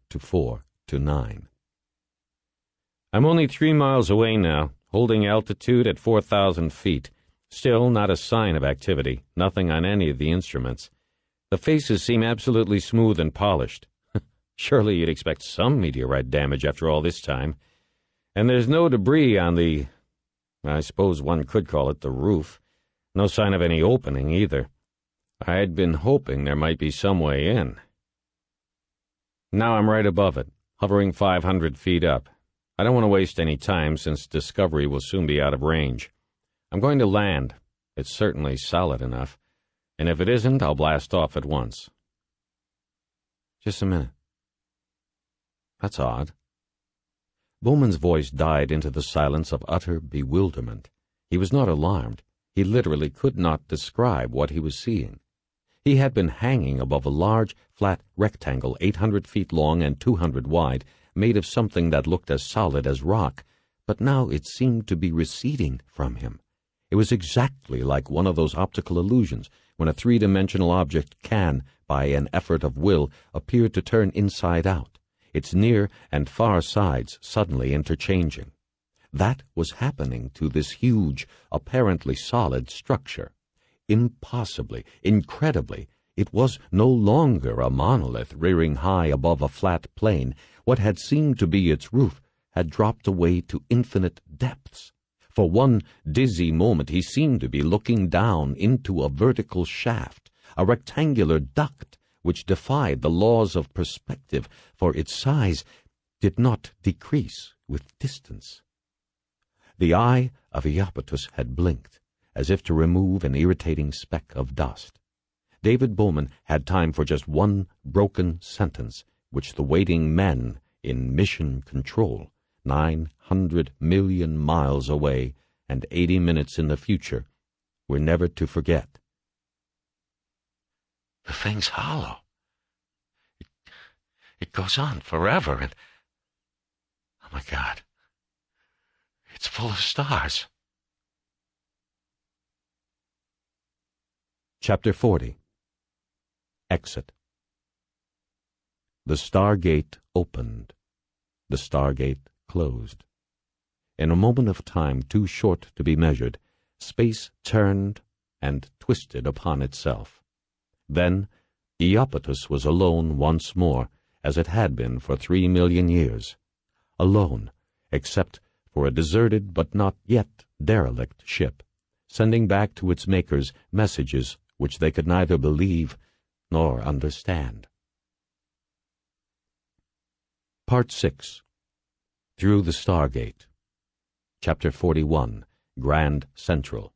to 4 to 9. I'm only 3 miles away now, holding altitude at 4,000 feet. Still not a sign of activity, nothing on any of the instruments. The faces seem absolutely smooth and polished. Surely you'd expect some meteorite damage after all this time. And there's no debris on I suppose one could call it the roof. No sign of any opening either. I'd been hoping there might be some way in. Now I'm right above it, hovering 500 feet up. I don't want to waste any time since Discovery will soon be out of range. I'm going to land. It's certainly solid enough. And if it isn't, I'll blast off at once. Just a minute. That's odd. Bowman's voice died into the silence of utter bewilderment. He was not alarmed. He literally could not describe what he was seeing. He had been hanging above a large, flat rectangle 800 feet long and 200 wide, made of something that looked as solid as rock, but now it seemed to be receding from him. It was exactly like one of those optical illusions when a three-dimensional object can, by an effort of will, appear to turn inside out, its near and far sides suddenly interchanging. That was happening to this huge, apparently solid structure. Impossibly, incredibly, it was no longer a monolith rearing high above a flat plain. What had seemed to be its roof had dropped away to infinite depths. For one dizzy moment he seemed to be looking down into a vertical shaft, a rectangular duct which defied the laws of perspective, for its size did not decrease with distance. The eye of Iapetus had blinked, as if to remove an irritating speck of dust. David Bowman had time for just one broken sentence, which the waiting men in mission control, 900 million miles away and 80 minutes in the future, were never to forget. The thing's hollow. It goes on forever, and... oh, my God. It's full of stars. Chapter 40. Exit. The Stargate opened. The Stargate closed. In a moment of time too short to be measured, space turned and twisted upon itself. Then Iapetus was alone once more, as it had been for 3 million years. Alone, except for a deserted but not yet derelict ship, sending back to its makers messages which they could neither believe nor understand. Part 6. Through the Stargate. Chapter 41. Grand Central.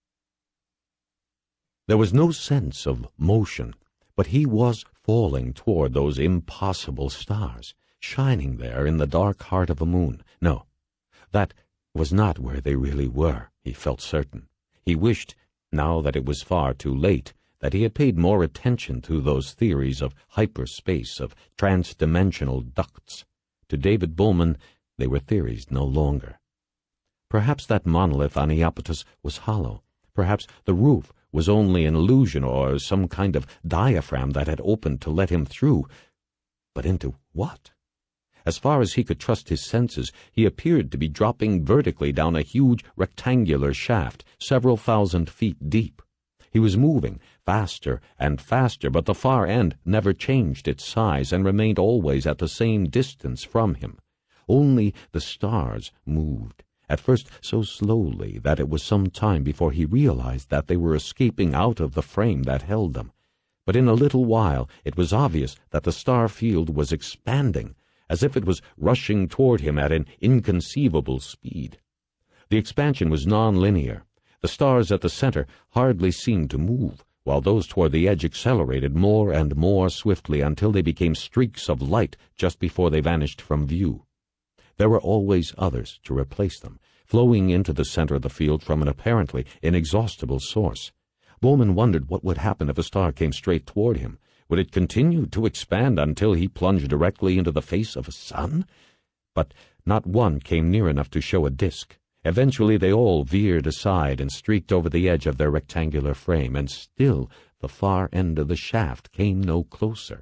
There was no sense of motion, but he was falling toward those impossible stars, shining there in the dark heart of a moon. No, that was not where they really were, he felt certain. He wished, now that it was far too late, that he had paid more attention to those theories of hyperspace, of trans-dimensional ducts. To David Bowman, they were theories no longer. Perhaps that monolith on Iapetus was hollow. Perhaps the roof was only an illusion or some kind of diaphragm that had opened to let him through. But into what? As far as he could trust his senses, he appeared to be dropping vertically down a huge rectangular shaft, several thousand feet deep. He was moving faster and faster, but the far end never changed its size and remained always at the same distance from him. Only the stars moved, at first so slowly that it was some time before he realized that they were escaping out of the frame that held them. But in a little while it was obvious that the star field was expanding, as if it was rushing toward him at an inconceivable speed. The expansion was non-linear. The stars at the center hardly seemed to move, while those toward the edge accelerated more and more swiftly until they became streaks of light just before they vanished from view. There were always others to replace them, flowing into the center of the field from an apparently inexhaustible source. Bowman wondered what would happen if a star came straight toward him. Would it continue to expand until he plunged directly into the face of a sun? But not one came near enough to show a disk. Eventually they all veered aside and streaked over the edge of their rectangular frame, and still the far end of the shaft came no closer.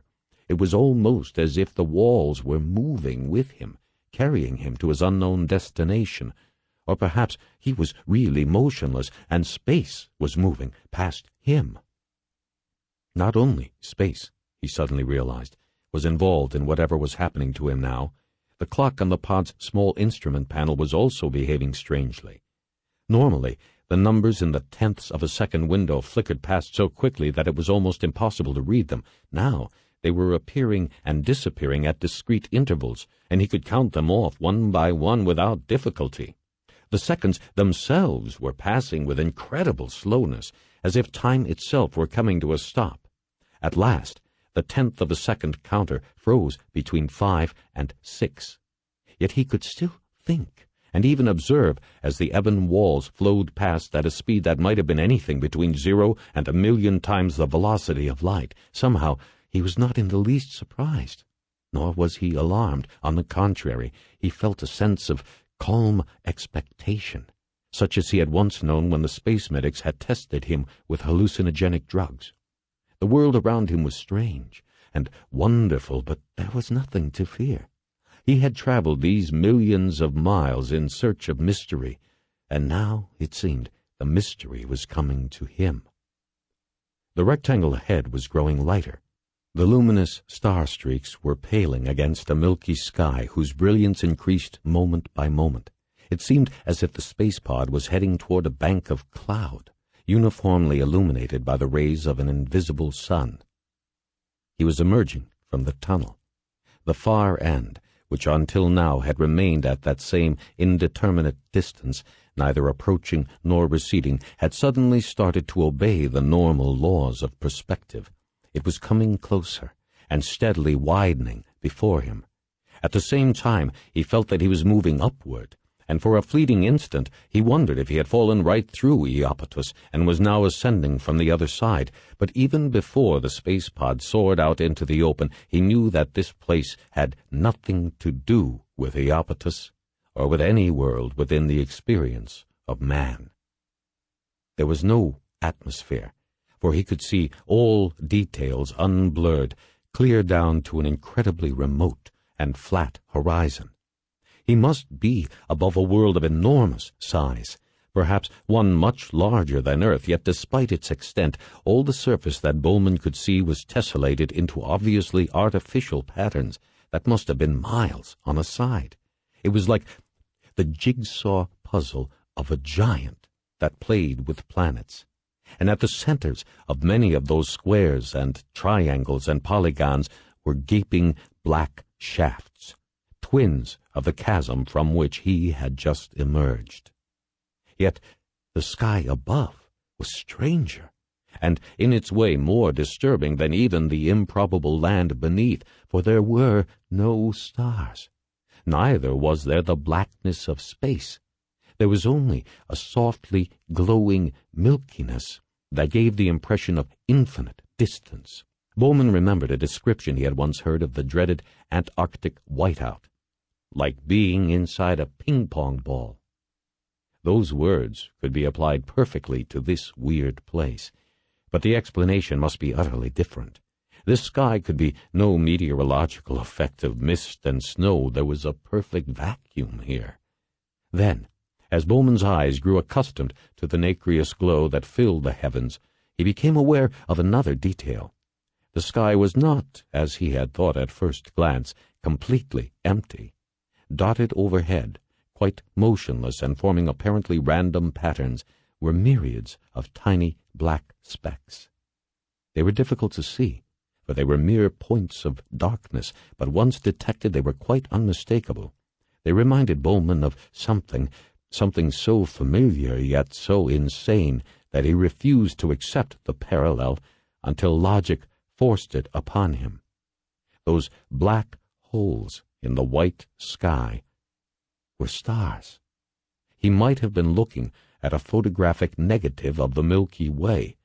It was almost as if the walls were moving with him, carrying him to his unknown destination. Or perhaps he was really motionless, and space was moving past him. Not only space, he suddenly realized, was involved in whatever was happening to him now. The clock on the pod's small instrument panel was also behaving strangely. Normally, the numbers in the tenths of a second window flickered past so quickly that it was almost impossible to read them. Now they were appearing and disappearing at discrete intervals, and he could count them off one by one without difficulty. The seconds themselves were passing with incredible slowness, as if time itself were coming to a stop. At last, the tenth of a second counter froze between 5 and 6. Yet he could still think, and even observe, as the ebon walls flowed past at a speed that might have been anything between 0 and 1,000,000 times the velocity of light. Somehow, he was not in the least surprised, nor was he alarmed. On the contrary, he felt a sense of calm expectation, such as he had once known when the space medics had tested him with hallucinogenic drugs. The world around him was strange and wonderful, but there was nothing to fear. He had traveled these millions of miles in search of mystery, and now, it seemed, the mystery was coming to him. The rectangle ahead was growing lighter. The luminous star streaks were paling against a milky sky whose brilliance increased moment by moment. It seemed as if the space pod was heading toward a bank of cloud, uniformly illuminated by the rays of an invisible sun. He was emerging from the tunnel. The far end, which until now had remained at that same indeterminate distance, neither approaching nor receding, had suddenly started to obey the normal laws of perspective. It was coming closer and steadily widening before him. At the same time, he felt that he was moving upward, and for a fleeting instant he wondered if he had fallen right through Iapetus and was now ascending from the other side. But even before the space pod soared out into the open, he knew that this place had nothing to do with Iapetus or with any world within the experience of man. There was no atmosphere, for he could see all details unblurred, clear down to an incredibly remote and flat horizon. He must be above a world of enormous size, perhaps one much larger than Earth, yet despite its extent, all the surface that Bowman could see was tessellated into obviously artificial patterns that must have been miles on a side. It was like the jigsaw puzzle of a giant that played with planets. And at the centers of many of those squares and triangles and polygons were gaping black shafts, twins of the chasm from which he had just emerged. Yet the sky above was stranger, and in its way more disturbing than even the improbable land beneath, for there were no stars. Neither was there the blackness of space. There was only a softly glowing milkiness that gave the impression of infinite distance. Bowman remembered a description he had once heard of the dreaded Antarctic whiteout, like being inside a ping-pong ball. Those words could be applied perfectly to this weird place, but the explanation must be utterly different. This sky could be no meteorological effect of mist and snow. There was a perfect vacuum here. Then, as Bowman's eyes grew accustomed to the nacreous glow that filled the heavens, he became aware of another detail. The sky was not, as he had thought at first glance, completely empty. Dotted overhead, quite motionless and forming apparently random patterns, were myriads of tiny black specks. They were difficult to see, for they were mere points of darkness, but once detected they were quite unmistakable. They reminded Bowman of something so familiar yet so insane that he refused to accept the parallel until logic forced it upon him. Those black holes in the white sky were stars. He might have been looking at a photographic negative of the Milky Way.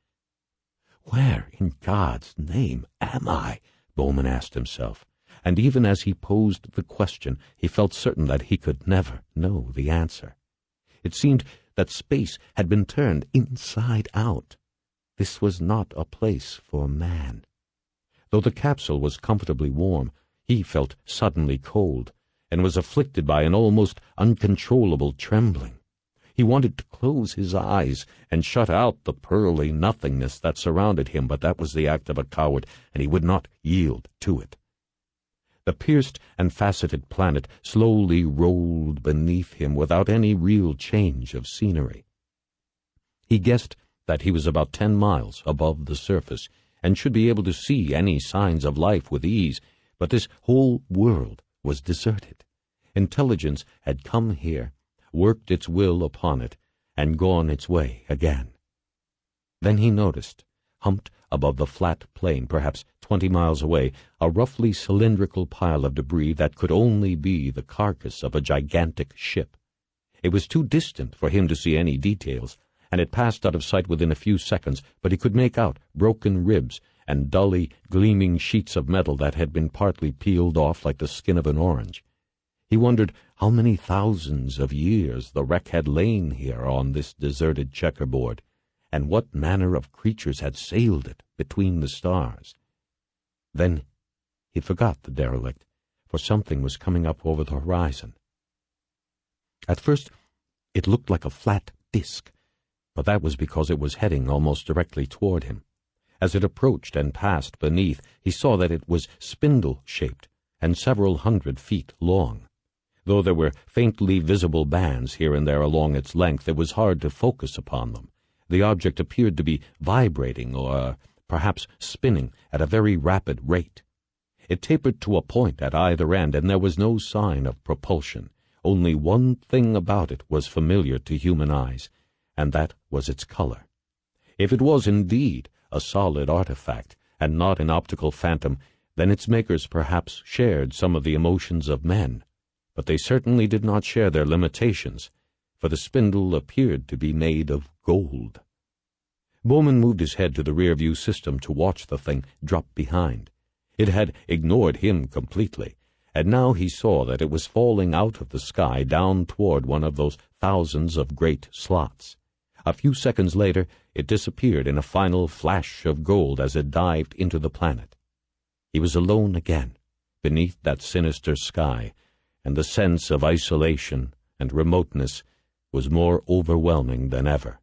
"Where in God's name am I?" Bowman asked himself, and even as he posed the question, he felt certain that he could never know the answer. It seemed that space had been turned inside out. This was not a place for man. Though the capsule was comfortably warm, he felt suddenly cold, and was afflicted by an almost uncontrollable trembling. He wanted to close his eyes and shut out the pearly nothingness that surrounded him, but that was the act of a coward, and he would not yield to it. The pierced and faceted planet slowly rolled beneath him without any real change of scenery. He guessed that he was about 10 miles above the surface, and should be able to see any signs of life with ease, but this whole world was deserted. Intelligence had come here, worked its will upon it, and gone its way again. Then he noticed, humped above the flat plain, perhaps 20 miles away, a roughly cylindrical pile of debris that could only be the carcass of a gigantic ship. It was too distant for him to see any details, and it passed out of sight within a few seconds, but he could make out broken ribs and dully gleaming sheets of metal that had been partly peeled off like the skin of an orange. He wondered how many thousands of years the wreck had lain here on this deserted checkerboard, and what manner of creatures had sailed it between the stars. Then he forgot the derelict, for something was coming up over the horizon. At first it looked like a flat disk, but that was because it was heading almost directly toward him. As it approached and passed beneath, he saw that it was spindle-shaped and several 100 feet long. Though there were faintly visible bands here and there along its length, it was hard to focus upon them. The object appeared to be vibrating or perhaps spinning at a very rapid rate. It tapered to a point at either end, and there was no sign of propulsion. Only one thing about it was familiar to human eyes, and that was its color. If it was indeed a solid artifact, and not an optical phantom, then its makers perhaps shared some of the emotions of men, but they certainly did not share their limitations, for the spindle appeared to be made of gold. Bowman moved his head to the rear-view system to watch the thing drop behind. It had ignored him completely, and now he saw that it was falling out of the sky down toward one of those thousands of great slots. A few seconds later, it disappeared in a final flash of gold as it dived into the planet. He was alone again, beneath that sinister sky, and the sense of isolation and remoteness was more overwhelming than ever.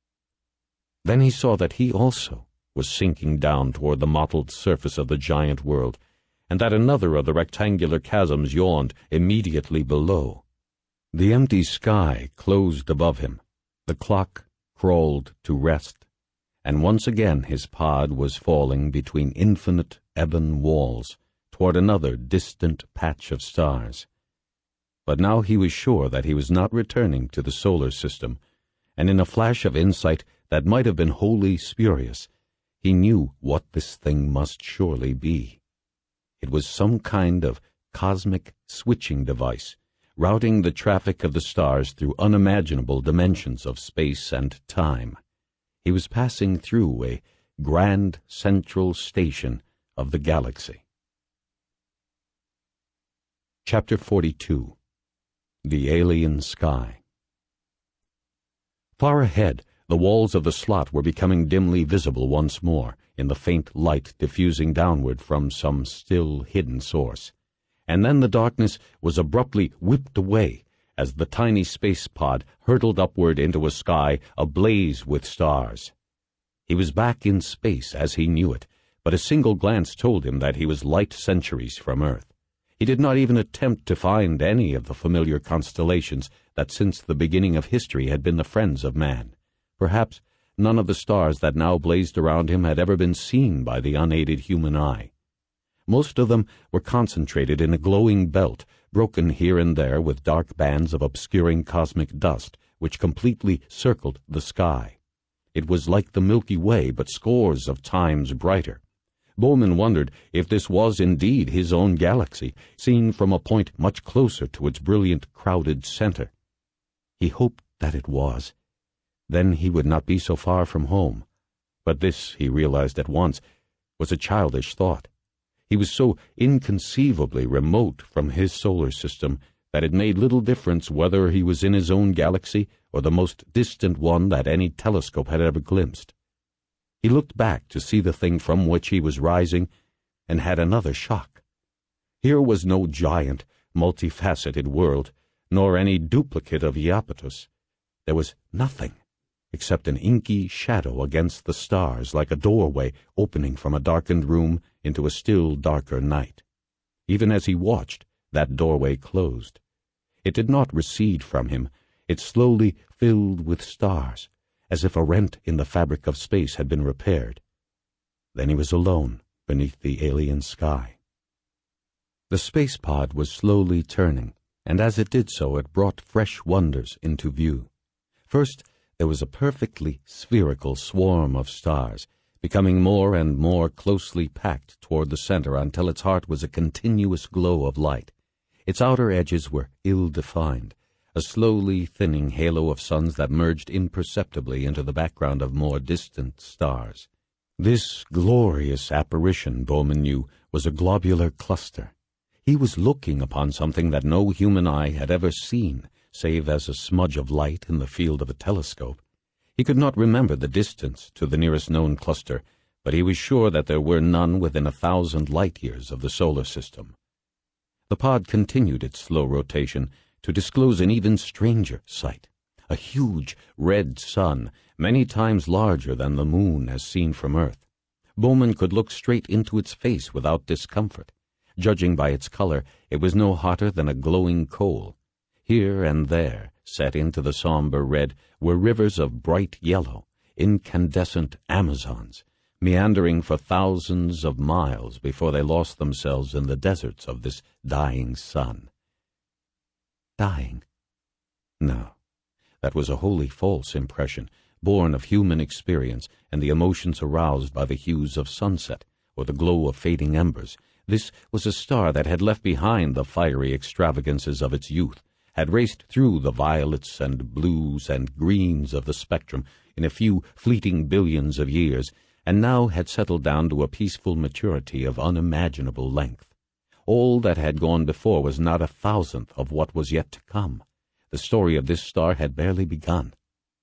Then he saw that he also was sinking down toward the mottled surface of the giant world, and that another of the rectangular chasms yawned immediately below. The empty sky closed above him. The clock crawled to rest, and once again his pod was falling between infinite ebon walls toward another distant patch of stars. But now he was sure that he was not returning to the solar system, and in a flash of insight that might have been wholly spurious, he knew what this thing must surely be. It was some kind of cosmic switching device, routing the traffic of the stars through unimaginable dimensions of space and time. He was passing through a grand central station of the galaxy. Chapter 42. The Alien Sky. Far ahead, the walls of the slot were becoming dimly visible once more, in the faint light diffusing downward from some still hidden source. And then the darkness was abruptly whipped away as the tiny space pod hurtled upward into a sky ablaze with stars. He was back in space as he knew it, but a single glance told him that he was light centuries from Earth. He did not even attempt to find any of the familiar constellations that since the beginning of history had been the friends of man. Perhaps none of the stars that now blazed around him had ever been seen by the unaided human eye. Most of them were concentrated in a glowing belt, broken here and there with dark bands of obscuring cosmic dust, which completely circled the sky. It was like the Milky Way, but scores of times brighter. Bowman wondered if this was indeed his own galaxy, seen from a point much closer to its brilliant, crowded center. He hoped that it was. Then he would not be so far from home. But this, he realized at once, was a childish thought. He was so inconceivably remote from his solar system that it made little difference whether he was in his own galaxy or the most distant one that any telescope had ever glimpsed. He looked back to see the thing from which he was rising, and had another shock. Here was no giant, multifaceted world, nor any duplicate of Iapetus. There was nothing except an inky shadow against the stars, like a doorway opening from a darkened room into a still darker night. Even as he watched, that doorway closed. It did not recede from him. It slowly filled with stars, as if a rent in the fabric of space had been repaired. Then he was alone beneath the alien sky. The space pod was slowly turning, and as it did so, it brought fresh wonders into view. First, there was a perfectly spherical swarm of stars, becoming more and more closely packed toward the center until its heart was a continuous glow of light. Its outer edges were ill-defined, a slowly thinning halo of suns that merged imperceptibly into the background of more distant stars. This glorious apparition, Bowman knew, was a globular cluster. He was looking upon something that no human eye had ever seen, save as a smudge of light in the field of a telescope. He could not remember the distance to the nearest known cluster, but he was sure that there were none within 1,000 light-years of the solar system. The pod continued its slow rotation to disclose an even stranger sight, a huge red sun, many times larger than the moon as seen from Earth. Bowman could look straight into its face without discomfort. Judging by its color, it was no hotter than a glowing coal. Here and there, set into the somber red, were rivers of bright yellow, incandescent Amazons, meandering for thousands of miles before they lost themselves in the deserts of this dying sun. Dying? No, that was a wholly false impression, born of human experience and the emotions aroused by the hues of sunset or the glow of fading embers. This was a star that had left behind the fiery extravagances of its youth, had raced through the violets and blues and greens of the spectrum in a few fleeting billions of years, and now had settled down to a peaceful maturity of unimaginable length. All that had gone before was not 1,000th of what was yet to come. The story of this star had barely begun.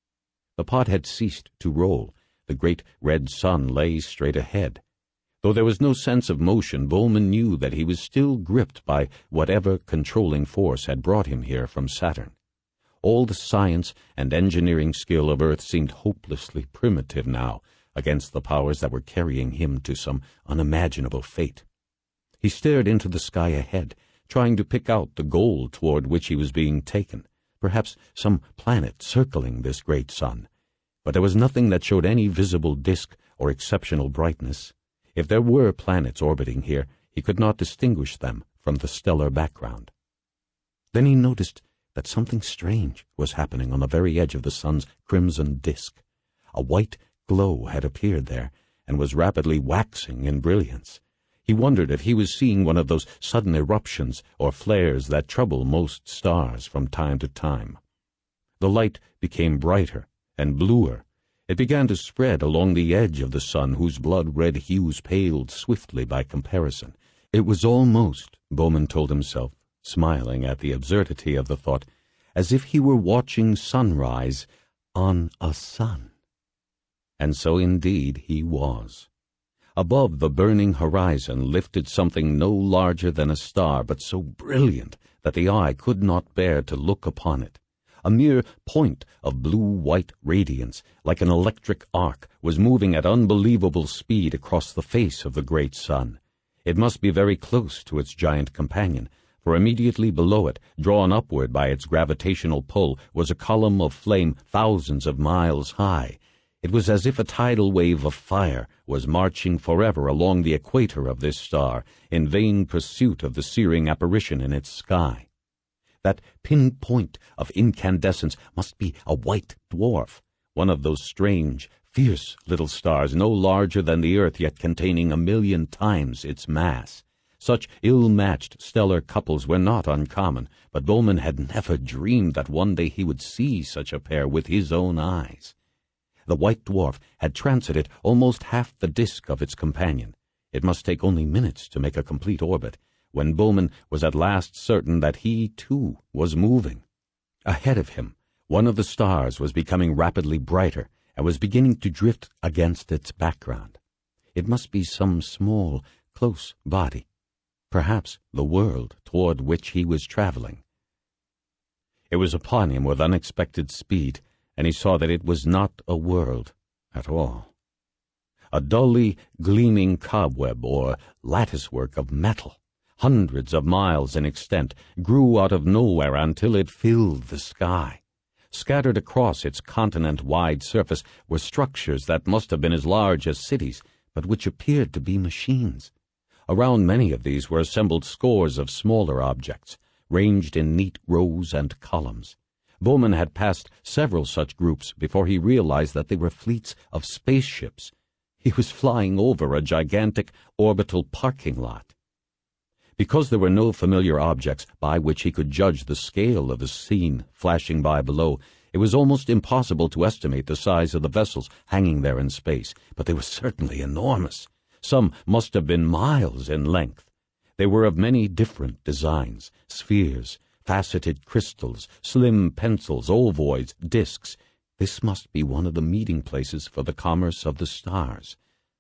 The pod had ceased to roll. The great red sun lay straight ahead. Though there was no sense of motion, Bowman knew that he was still gripped by whatever controlling force had brought him here from Saturn. All the science and engineering skill of Earth seemed hopelessly primitive now against the powers that were carrying him to some unimaginable fate. He stared into the sky ahead, trying to pick out the goal toward which he was being taken, perhaps some planet circling this great sun. But there was nothing that showed any visible disk or exceptional brightness. If there were planets orbiting here, he could not distinguish them from the stellar background. Then he noticed that something strange was happening on the very edge of the sun's crimson disk. A white glow had appeared there and was rapidly waxing in brilliance. He wondered if he was seeing one of those sudden eruptions or flares that trouble most stars from time to time. The light became brighter and bluer. It began to spread along the edge of the sun, whose blood-red hues paled swiftly by comparison. It was almost, Bowman told himself, smiling at the absurdity of the thought, as if he were watching sunrise on a sun. And so indeed he was. Above the burning horizon lifted something no larger than a star, but so brilliant that the eye could not bear to look upon it. A mere point of blue-white radiance, like an electric arc, was moving at unbelievable speed across the face of the great sun. It must be very close to its giant companion, for immediately below it, drawn upward by its gravitational pull, was a column of flame thousands of miles high. It was as if a tidal wave of fire was marching forever along the equator of this star, in vain pursuit of the searing apparition in its sky. That pinpoint of incandescence must be a white dwarf, one of those strange, fierce little stars no larger than the Earth, yet containing 1,000,000 times its mass. Such ill-matched stellar couples were not uncommon, but Bowman had never dreamed that one day he would see such a pair with his own eyes. The white dwarf had transited almost half the disk of its companion. It must take only minutes to make a complete orbit, when Bowman was at last certain that he, too, was moving. Ahead of him, one of the stars was becoming rapidly brighter and was beginning to drift against its background. It must be some small, close body, perhaps the world toward which he was traveling. It was upon him with unexpected speed, and he saw that it was not a world at all. A dully gleaming cobweb or latticework of metal, hundreds of miles in extent, grew out of nowhere until it filled the sky. Scattered across its continent-wide surface were structures that must have been as large as cities, but which appeared to be machines. Around many of these were assembled scores of smaller objects, ranged in neat rows and columns. Bowman had passed several such groups before he realized that they were fleets of spaceships. He was flying over a gigantic orbital parking lot. Because there were no familiar objects by which he could judge the scale of the scene flashing by below, it was almost impossible to estimate the size of the vessels hanging there in space, but they were certainly enormous. Some must have been miles in length. They were of many different designs: spheres, faceted crystals, slim pencils, ovoids, discs. This must be one of the meeting places for the commerce of the stars.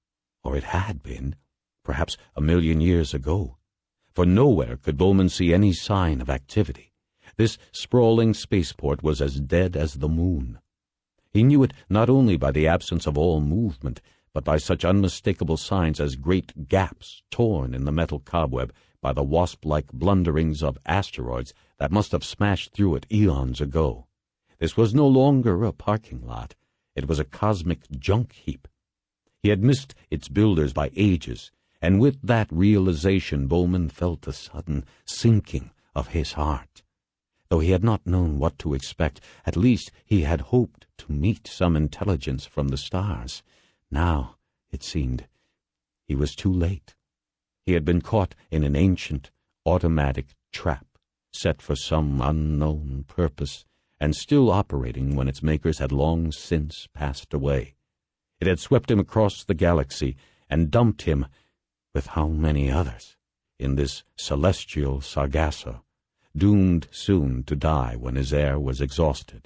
Or it had been, perhaps 1,000,000 years ago. For nowhere could Bowman see any sign of activity. This sprawling spaceport was as dead as the moon. He knew it not only by the absence of all movement, but by such unmistakable signs as great gaps torn in the metal cobweb by the wasp-like blunderings of asteroids that must have smashed through it eons ago. This was no longer a parking lot. It was a cosmic junk heap. He had missed its builders by ages, and with that realization Bowman felt a sudden sinking of his heart. Though he had not known what to expect, at least he had hoped to meet some intelligence from the stars. Now, it seemed, he was too late. He had been caught in an ancient, automatic trap, set for some unknown purpose, and still operating when its makers had long since passed away. It had swept him across the galaxy and dumped him, with how many others, in this celestial Sargasso, doomed soon to die when his air was exhausted.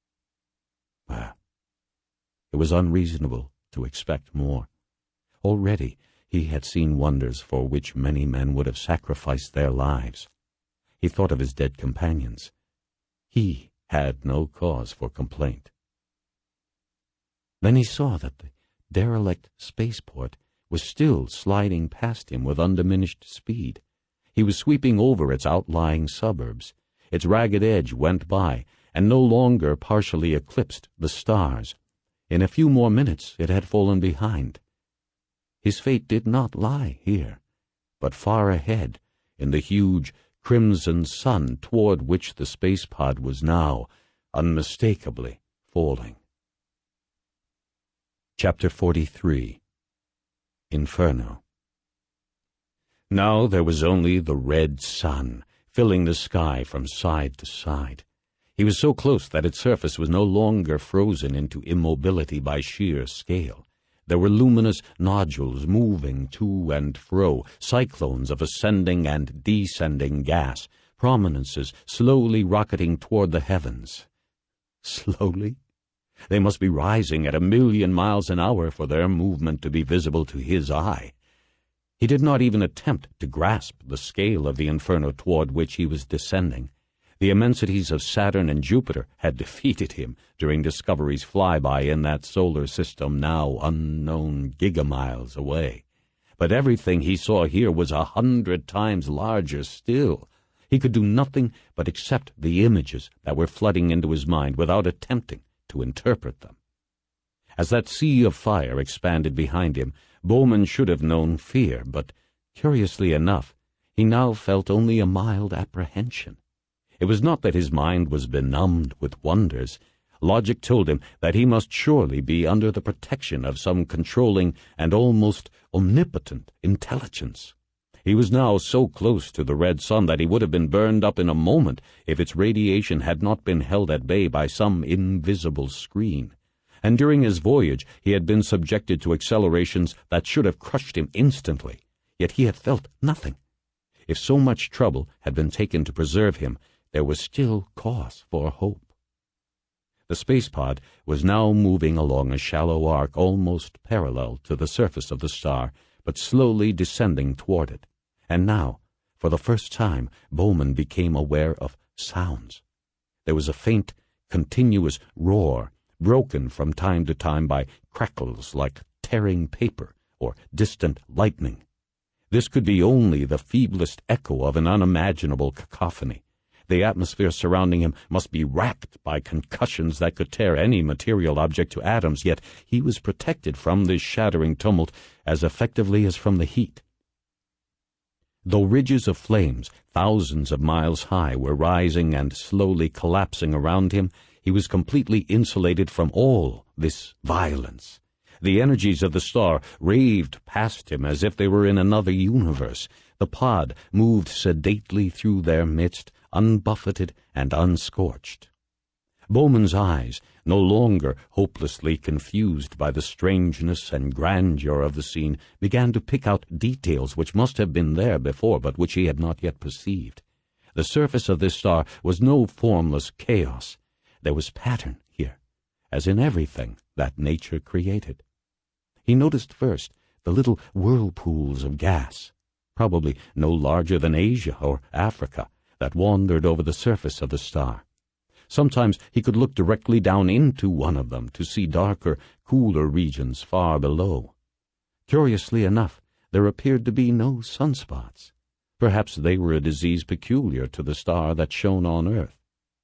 Well, it was unreasonable to expect more. Already he had seen wonders for which many men would have sacrificed their lives. He thought of his dead companions. He had no cause for complaint. Then he saw that the derelict spaceport was still sliding past him with undiminished speed. He was sweeping over its outlying suburbs. Its ragged edge went by, and no longer partially eclipsed the stars. In a few more minutes it had fallen behind. His fate did not lie here, but far ahead, in the huge crimson sun toward which the space pod was now unmistakably falling. Chapter 43. Inferno. Now there was only the red sun, filling the sky from side to side. He was so close that its surface was no longer frozen into immobility by sheer scale. There were luminous nodules moving to and fro, cyclones of ascending and descending gas, prominences slowly rocketing toward the heavens. Slowly? They must be rising at 1,000,000 miles an hour for their movement to be visible to his eye. He did not even attempt to grasp the scale of the inferno toward which he was descending. The immensities of Saturn and Jupiter had defeated him during Discovery's flyby in that solar system now unknown gigamiles away. But everything he saw here was 100 times larger still. He could do nothing but accept the images that were flooding into his mind without attempting to interpret them. As that sea of fire expanded behind him, Bowman should have known fear, but, curiously enough, he now felt only a mild apprehension. It was not that his mind was benumbed with wonders. Logic told him that he must surely be under the protection of some controlling and almost omnipotent intelligence. He was now so close to the red sun that he would have been burned up in a moment if its radiation had not been held at bay by some invisible screen. And during his voyage he had been subjected to accelerations that should have crushed him instantly. Yet he had felt nothing. If so much trouble had been taken to preserve him, there was still cause for hope. The space pod was now moving along a shallow arc almost parallel to the surface of the star, but slowly descending toward it. And now, for the first time, Bowman became aware of sounds. There was a faint, continuous roar, broken from time to time by crackles like tearing paper or distant lightning. This could be only the feeblest echo of an unimaginable cacophony. The atmosphere surrounding him must be racked by concussions that could tear any material object to atoms, yet he was protected from this shattering tumult as effectively as from the heat. Though ridges of flames, thousands of miles high, were rising and slowly collapsing around him, he was completely insulated from all this violence. The energies of the star raved past him as if they were in another universe. The pod moved sedately through their midst, unbuffeted and unscorched. Bowman's eyes, no longer hopelessly confused by the strangeness and grandeur of the scene, began to pick out details which must have been there before, but which he had not yet perceived. The surface of this star was no formless chaos. There was pattern here, as in everything that nature created. He noticed first the little whirlpools of gas, probably no larger than Asia or Africa, that wandered over the surface of the star. Sometimes he could look directly down into one of them to see darker, cooler regions far below. Curiously enough, there appeared to be no sunspots. Perhaps they were a disease peculiar to the star that shone on Earth.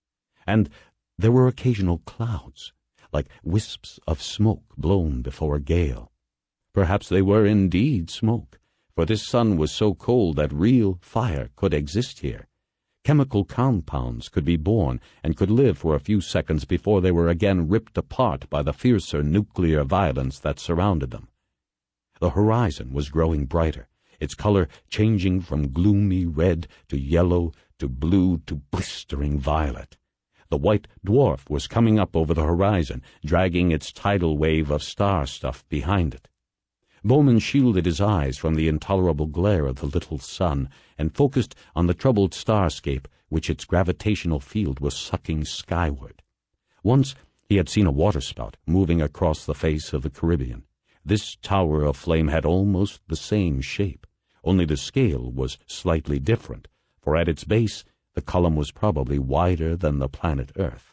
And there were occasional clouds, like wisps of smoke blown before a gale. Perhaps they were indeed smoke, for this sun was so cold that real fire could exist here. Chemical compounds could be born and could live for a few seconds before they were again ripped apart by the fiercer nuclear violence that surrounded them. The horizon was growing brighter, its color changing from gloomy red to yellow to blue to blistering violet. The white dwarf was coming up over the horizon, dragging its tidal wave of star stuff behind it. Bowman shielded his eyes from the intolerable glare of the little sun and focused on the troubled starscape which its gravitational field was sucking skyward. Once he had seen a waterspout moving across the face of the Caribbean. This tower of flame had almost the same shape, only the scale was slightly different, for at its base the column was probably wider than the planet Earth.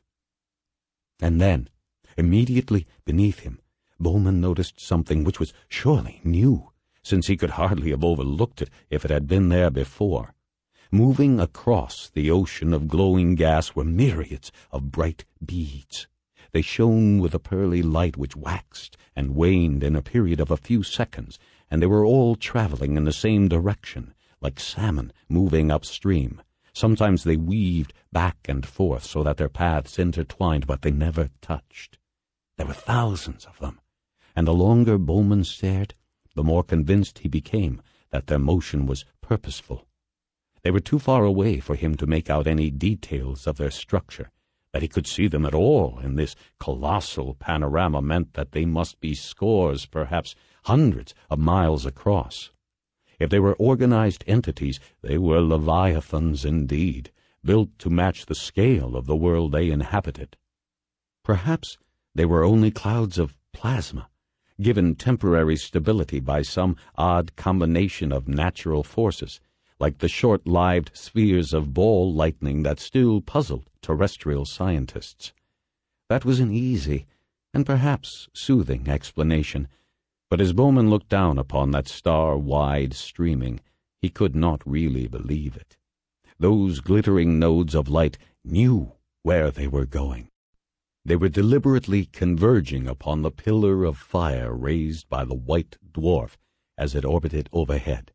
And then, immediately beneath him, Bowman noticed something which was surely new, since he could hardly have overlooked it if it had been there before. Moving across the ocean of glowing gas were myriads of bright beads. They shone with a pearly light which waxed and waned in a period of a few seconds, and they were all traveling in the same direction, like salmon moving upstream. Sometimes they weaved back and forth so that their paths intertwined, but they never touched. There were thousands of them, and the longer Bowman stared, the more convinced he became that their motion was purposeful. They were too far away for him to make out any details of their structure. That he could see them at all in this colossal panorama meant that they must be scores, perhaps hundreds of miles across. If they were organized entities, they were leviathans indeed, built to match the scale of the world they inhabited. Perhaps they were only clouds of plasma, given temporary stability by some odd combination of natural forces, like the short-lived spheres of ball lightning that still puzzled terrestrial scientists. That was an easy and perhaps soothing explanation, but as Bowman looked down upon that star-wide streaming, he could not really believe it. Those glittering nodes of light knew where they were going. They were deliberately converging upon the pillar of fire raised by the white dwarf as it orbited overhead.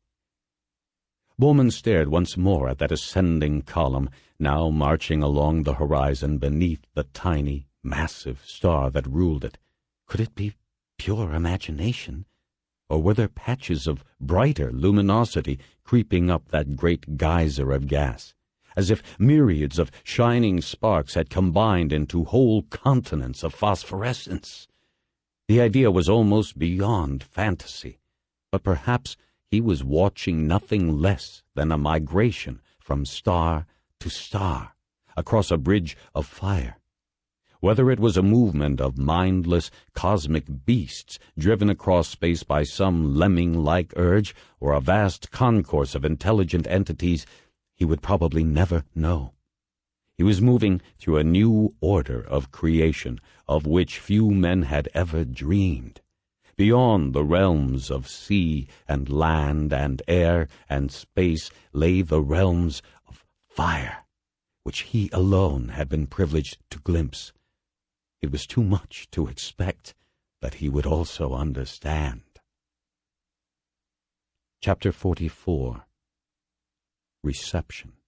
Bowman stared once more at that ascending column, now marching along the horizon beneath the tiny, massive star that ruled it. Could it be pure imagination, or were there patches of brighter luminosity creeping up that great geyser of gas, as if myriads of shining sparks had combined into whole continents of phosphorescence? The idea was almost beyond fantasy, but perhaps he was watching nothing less than a migration from star to star across a bridge of fire. whether it was a movement of mindless cosmic beasts driven across space by some lemming-like urge, or a vast concourse of intelligent entities, he would probably never know. He was moving through a new order of creation of which few men had ever dreamed. Beyond the realms of sea and land and air and space lay the realms of fire, which he alone had been privileged to glimpse. It was too much to expect that he would also understand. Chapter 44. Reception.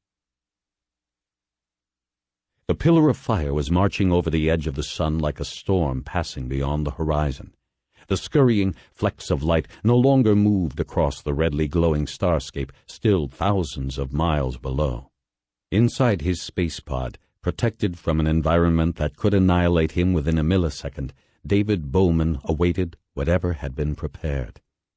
The pillar of fire was marching over the edge of the sun like a storm passing beyond the horizon. The scurrying flecks of light no longer moved across the redly glowing starscape, still thousands of miles below. Inside his space pod, protected from an environment that could annihilate him within a millisecond, David Bowman awaited whatever had been prepared.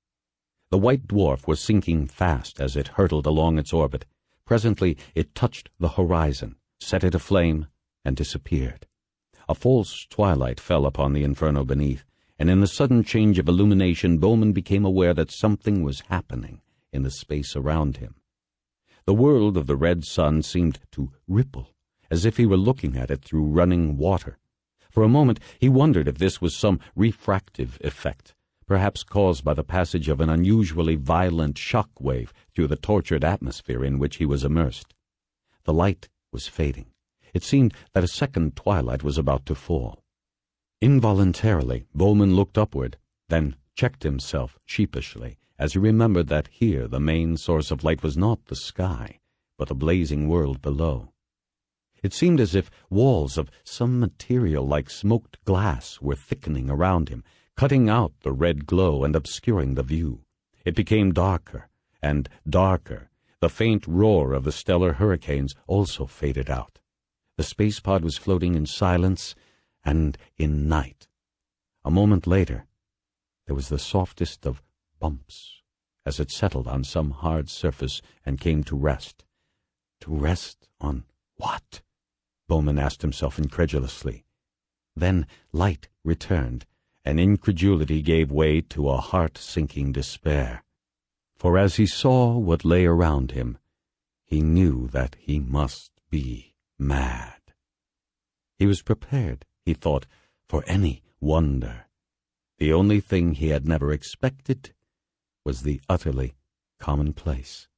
The white dwarf was sinking fast as it hurtled along its orbit. Presently it touched the horizon, set it aflame, and disappeared. A false twilight fell upon the inferno beneath, and in the sudden change of illumination Bowman became aware that something was happening in the space around him. The world of the red sun seemed to ripple, as if he were looking at it through running water. For a moment he wondered if this was some refractive effect, perhaps caused by the passage of an unusually violent shock wave through the tortured atmosphere in which he was immersed. The light was fading. It seemed that a second twilight was about to fall. Involuntarily, Bowman looked upward, then checked himself sheepishly as he remembered that here the main source of light was not the sky, but the blazing world below. It seemed as if walls of some material like smoked glass were thickening around him, cutting out the red glow and obscuring the view. It became darker and darker. The faint roar of the stellar hurricanes also faded out. The space pod was floating in silence and in night. A moment later, there was the softest of bumps as it settled on some hard surface and came to rest. To rest on what? Bowman asked himself incredulously. Then light returned, and incredulity gave way to a heart-sinking despair. For as he saw what lay around him, he knew that he must be mad. He was prepared, he thought, for any wonder. The only thing he had never expected was the utterly commonplace.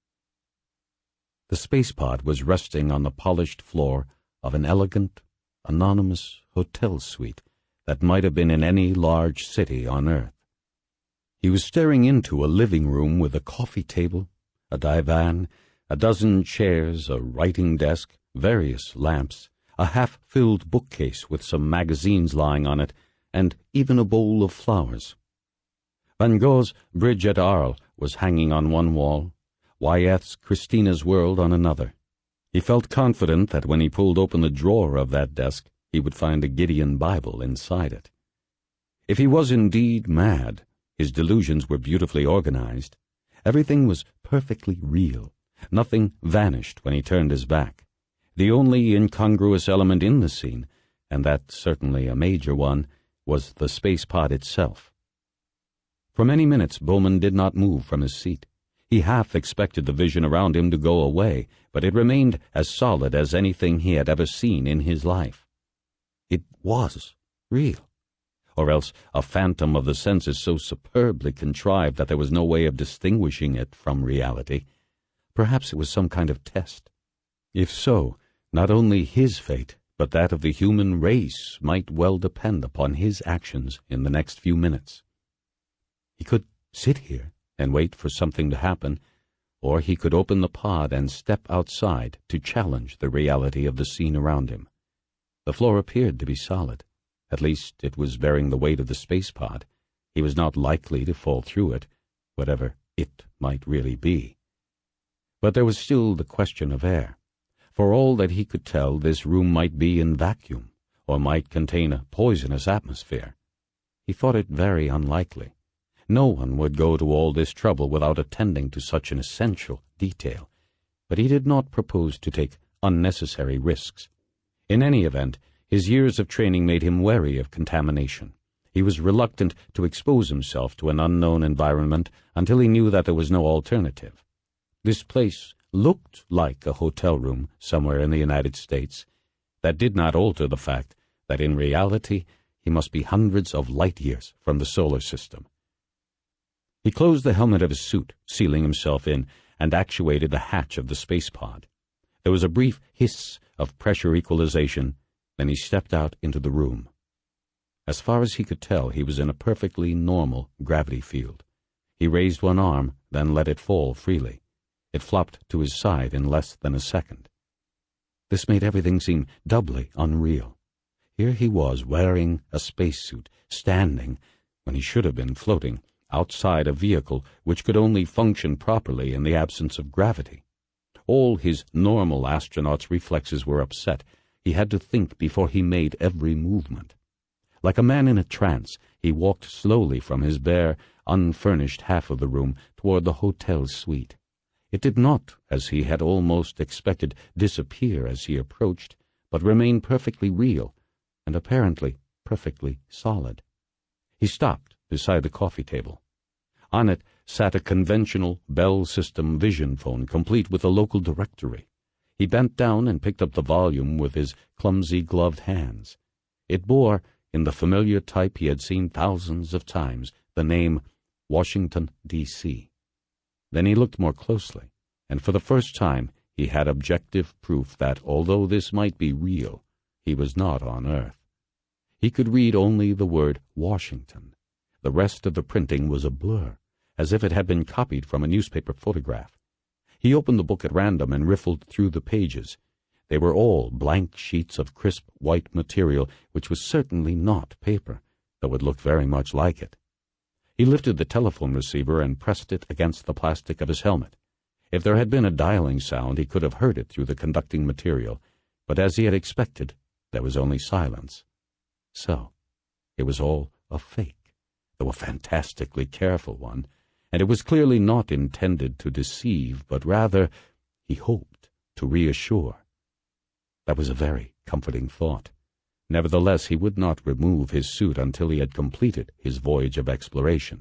The space pod was resting on the polished floor of an elegant, anonymous hotel suite that might have been in any large city on Earth. He was staring into a living room with a coffee table, a divan, a dozen chairs, a writing desk, various lamps, a half-filled bookcase with some magazines lying on it, and even a bowl of flowers. Van Gogh's Bridge at Arles was hanging on one wall, Wyeth's Christina's World on another. He felt confident that when he pulled open the drawer of that desk, he would find a Gideon Bible inside it. If he was indeed mad, his delusions were beautifully organized. Everything was perfectly real. Nothing vanished when he turned his back. The only incongruous element in the scene, and that certainly a major one, was the space pod itself. For many minutes Bowman did not move from his seat. He half expected the vision around him to go away, but it remained as solid as anything he had ever seen in his life. It was real, or else a phantom of the senses so superbly contrived that there was no way of distinguishing it from reality. Perhaps it was some kind of test. If so, not only his fate, but that of the human race might well depend upon his actions in the next few minutes. He could sit here and wait for something to happen, or he could open the pod and step outside to challenge the reality of the scene around him. The floor appeared to be solid. At least it was bearing the weight of the space pod. He was not likely to fall through it, whatever it might really be. But there was still the question of air. For all that he could tell, this room might be in vacuum, or might contain a poisonous atmosphere. He thought it very unlikely. No one would go to all this trouble without attending to such an essential detail, but he did not propose to take unnecessary risks. In any event, His years of training made him wary of contamination. He was reluctant to expose himself to an unknown environment until he knew that there was no alternative. This place looked like a hotel room somewhere in the United States. That did not alter the fact that in reality he must be hundreds of light years from the solar system. He closed the helmet of his suit, sealing himself in, and actuated the hatch of the space pod. There was a brief hiss of pressure equalization, then he stepped out into the room. As far as he could tell, he was in a perfectly normal gravity field. He raised one arm, then let it fall freely. It flopped to his side in less than a second. This made everything seem doubly unreal. Here he was wearing a spacesuit, standing, when he should have been floating, outside a vehicle which could only function properly in the absence of gravity. All his normal astronaut's reflexes were upset. He had to think before he made every movement. Like a man in a trance, he walked slowly from his bare, unfurnished half of the room toward the hotel suite. It did not, as he had almost expected, disappear as he approached, but remained perfectly real, and apparently perfectly solid. He stopped beside the coffee table. On it sat a conventional Bell System vision phone, complete with a local directory. He bent down and picked up the volume with his clumsy gloved hands. It bore, in the familiar type he had seen thousands of times, the name Washington, D.C. Then he looked more closely, and for the first time he had objective proof that, although this might be real, he was not on Earth. He could read only the word Washington. The rest of the printing was a blur, as if it had been copied from a newspaper photograph. He opened the book at random and riffled through the pages. They were all blank sheets of crisp white material, which was certainly not paper, though it looked very much like it. He lifted the telephone receiver and pressed it against the plastic of his helmet. If there had been a dialing sound, he could have heard it through the conducting material, but as he had expected, there was only silence. So, it was all a fake, though a fantastically careful one, and it was clearly not intended to deceive, but rather, he hoped, to reassure. That was a very comforting thought. Nevertheless, he would not remove his suit until he had completed his voyage of exploration.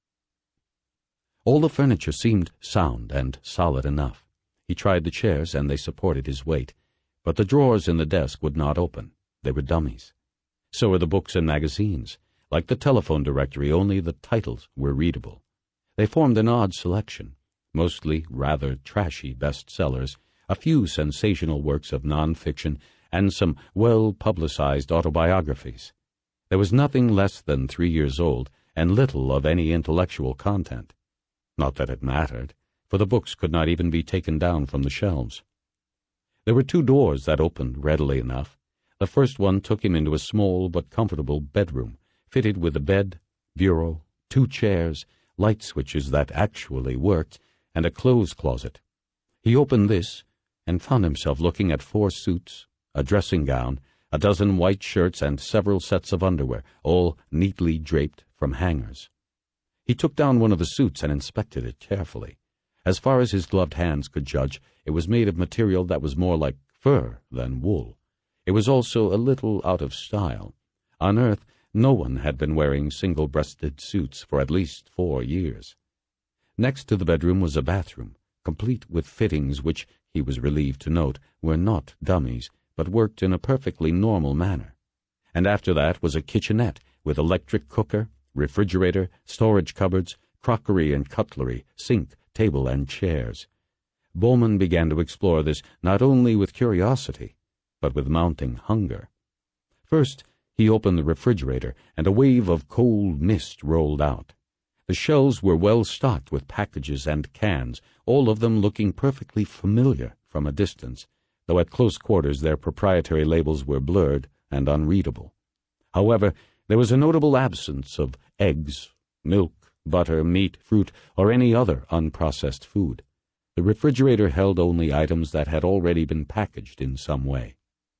All the furniture seemed sound and solid enough. He tried the chairs, and they supported his weight, but the drawers in the desk would not open. They were dummies. So were the books and magazines. Like the telephone directory, only the titles were readable. They formed an odd selection, mostly rather trashy bestsellers, a few sensational works of non-fiction, and some well-publicized autobiographies. There was nothing less than 3 years old, and little of any intellectual content. Not that it mattered, for the books could not even be taken down from the shelves. There were 2 doors that opened readily enough. The first one took him into a small but comfortable bedroom, fitted with a bed, bureau, 2 chairs, light switches that actually worked, and a clothes closet. He opened this and found himself looking at 4 suits, a dressing gown, a dozen white shirts, and several sets of underwear, all neatly draped from hangers. He took down one of the suits and inspected it carefully. As far as his gloved hands could judge, it was made of material that was more like fur than wool. It was also a little out of style. On Earth, no one had been wearing single-breasted suits for at least 4 years. Next to the bedroom was a bathroom, complete with fittings which, he was relieved to note, were not dummies, but worked in a perfectly normal manner. And after that was a kitchenette with electric cooker, refrigerator, storage cupboards, crockery and cutlery, sink, table, and chairs. Bowman began to explore this not only with curiosity, but with mounting hunger. First, he opened the refrigerator, and a wave of cold mist rolled out. The shelves were well stocked with packages and cans, all of them looking perfectly familiar from a distance, though at close quarters their proprietary labels were blurred and unreadable. However, there was a notable absence of eggs, milk, butter, meat, fruit, or any other unprocessed food. The refrigerator held only items that had already been packaged in some way.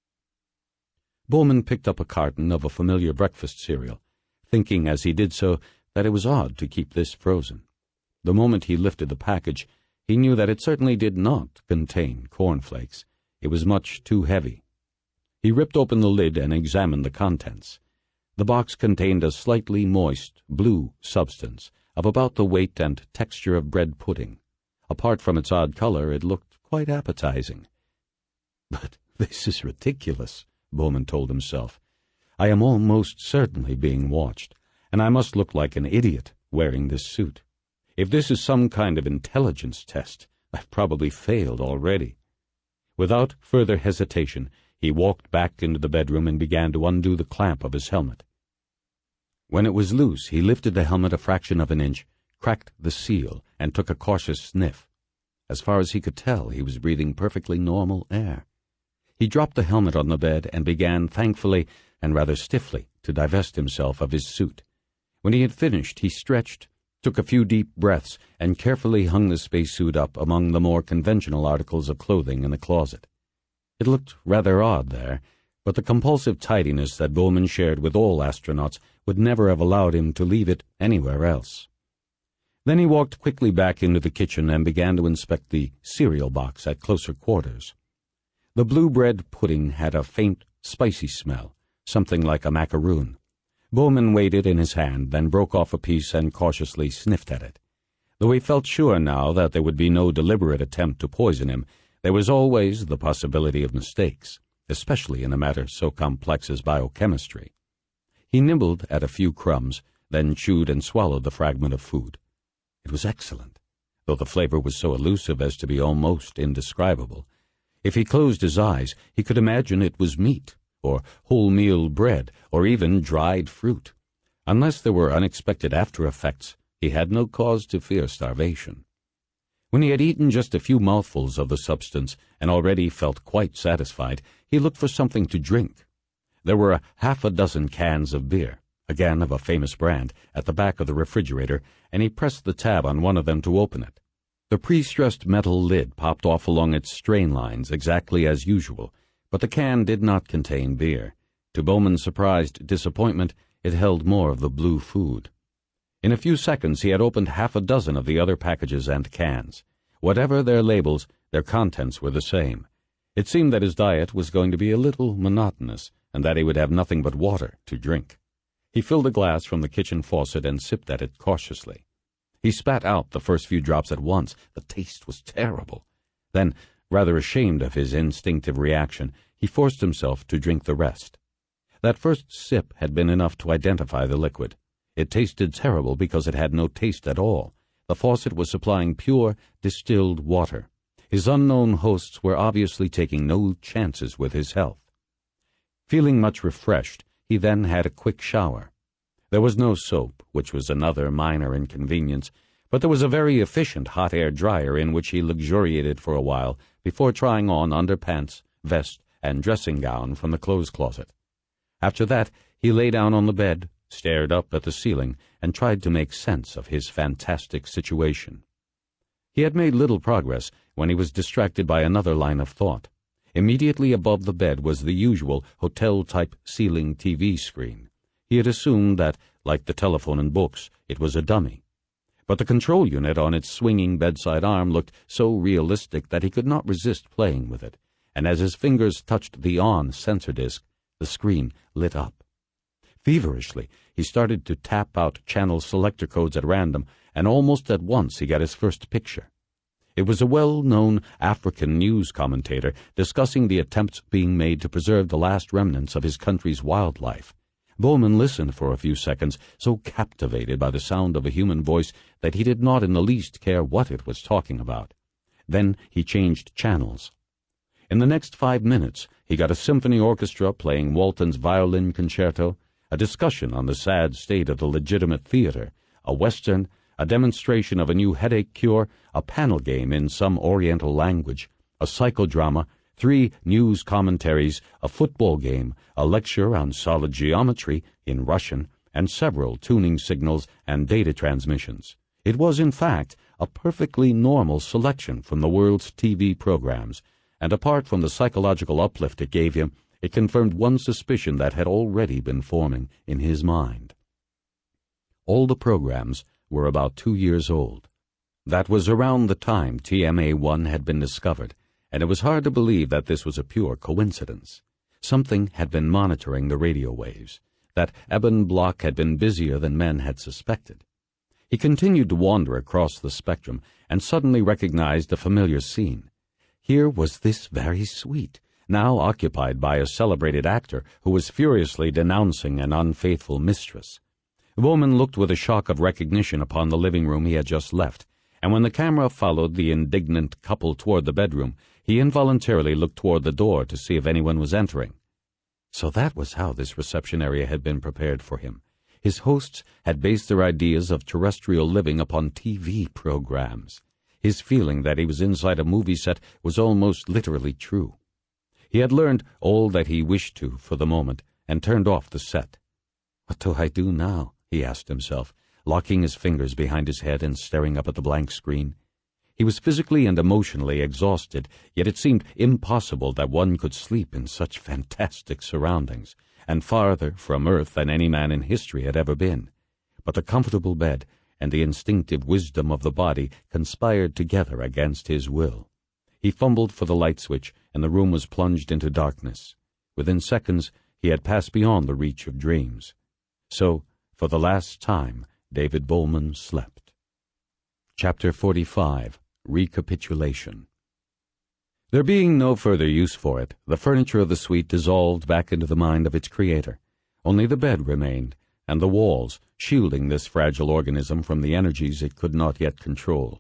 Bowman picked up a carton of a familiar breakfast cereal, thinking as he did so that it was odd to keep this frozen. The moment he lifted the package, he knew that it certainly did not contain cornflakes. It was much too heavy. He ripped open the lid and examined the contents. The box contained a slightly moist, blue substance of about the weight and texture of bread pudding. Apart from its odd color, it looked quite appetizing. "But this is ridiculous," Bowman told himself. "I am almost certainly being watched, and I must look like an idiot wearing this suit. If this is some kind of intelligence test, I've probably failed already." Without further hesitation, he walked back into the bedroom and began to undo the clamp of his helmet. When it was loose, he lifted the helmet a fraction of an inch, cracked the seal, and took a cautious sniff. As far as he could tell, he was breathing perfectly normal air. He dropped the helmet on the bed and began thankfully and rather stiffly to divest himself of his suit. When he had finished, he stretched, took a few deep breaths, and carefully hung the spacesuit up among the more conventional articles of clothing in the closet. It looked rather odd there, but the compulsive tidiness that Bowman shared with all astronauts would never have allowed him to leave it anywhere else. Then he walked quickly back into the kitchen and began to inspect the cereal box at closer quarters. The blue bread pudding had a faint, spicy smell, something like a macaroon. Bowman weighed it in his hand, then broke off a piece and cautiously sniffed at it. Though he felt sure now that there would be no deliberate attempt to poison him, there was always the possibility of mistakes, especially in a matter so complex as biochemistry. He nibbled at a few crumbs, then chewed and swallowed the fragment of food. It was excellent, though the flavor was so elusive as to be almost indescribable. If he closed his eyes, he could imagine it was meat, or wholemeal bread, or even dried fruit. Unless there were unexpected after-effects, he had no cause to fear starvation. When he had eaten just a few mouthfuls of the substance and already felt quite satisfied, he looked for something to drink. There were half a dozen cans of beer, again of a famous brand, at the back of the refrigerator, and he pressed the tab on one of them to open it. The pre-stressed metal lid popped off along its strain lines exactly as usual, but the can did not contain beer. To Bowman's surprised disappointment, it held more of the blue food. In a few seconds he had opened half a dozen of the other packages and cans. Whatever their labels, their contents were the same. It seemed that his diet was going to be a little monotonous, and that he would have nothing but water to drink. He filled a glass from the kitchen faucet and sipped at it cautiously. He spat out the first few drops at once. The taste was terrible. Then, rather ashamed of his instinctive reaction, he forced himself to drink the rest. That first sip had been enough to identify the liquid. It tasted terrible because it had no taste at all. The faucet was supplying pure, distilled water. His unknown hosts were obviously taking no chances with his health. Feeling much refreshed, he then had a quick shower. There was no soap, which was another minor inconvenience, but there was a very efficient hot air dryer in which he luxuriated for a while before trying on underpants, vest, and dressing gown from the clothes closet. After that, he lay down on the bed, stared up at the ceiling, and tried to make sense of his fantastic situation. He had made little progress when he was distracted by another line of thought. Immediately above the bed was the usual hotel-type ceiling TV screen. He had assumed that, like the telephone and books, it was a dummy. But the control unit on its swinging bedside arm looked so realistic that he could not resist playing with it, and as his fingers touched the on sensor disc, the screen lit up. Feverishly, he started to tap out channel selector codes at random, and almost at once he got his first picture. It was a well-known African news commentator discussing the attempts being made to preserve the last remnants of his country's wildlife. Bowman listened for a few seconds, so captivated by the sound of a human voice that he did not in the least care what it was talking about. Then he changed channels. In the next 5 minutes, he got a symphony orchestra playing Walton's violin concerto, a discussion on the sad state of the legitimate theater, a western, a demonstration of a new headache cure, a panel game in some Oriental language, a psychodrama, 3 news commentaries, a football game, a lecture on solid geometry in Russian, and several tuning signals and data transmissions. It was, in fact, a perfectly normal selection from the world's TV programs, and apart from the psychological uplift it gave him, it confirmed one suspicion that had already been forming in his mind. All the programs were about 2 years old. That was around the time TMA-1 had been discovered, and it was hard to believe that this was a pure coincidence. Something had been monitoring the radio waves. That ebon block had been busier than men had suspected. He continued to wander across the spectrum and suddenly recognized a familiar scene. Here was this very suite, now occupied by a celebrated actor who was furiously denouncing an unfaithful mistress. Bowman looked with a shock of recognition upon the living room he had just left, and when the camera followed the indignant couple toward the bedroom, he involuntarily looked toward the door to see if anyone was entering. So that was how this reception area had been prepared for him. His hosts had based their ideas of terrestrial living upon TV programs. His feeling that he was inside a movie set was almost literally true. He had learned all that he wished to for the moment and turned off the set. "What do I do now?" he asked himself, locking his fingers behind his head and staring up at the blank screen. He was physically and emotionally exhausted, yet it seemed impossible that one could sleep in such fantastic surroundings, and farther from Earth than any man in history had ever been. But the comfortable bed and the instinctive wisdom of the body conspired together against his will. He fumbled for the light switch, and the room was plunged into darkness. Within seconds, he had passed beyond the reach of dreams. So, for the last time, David Bowman slept. Chapter 45. Recapitulation. There being no further use for it, the furniture of the suite dissolved back into the mind of its creator. Only the bed remained, and the walls, shielding this fragile organism from the energies it could not yet control.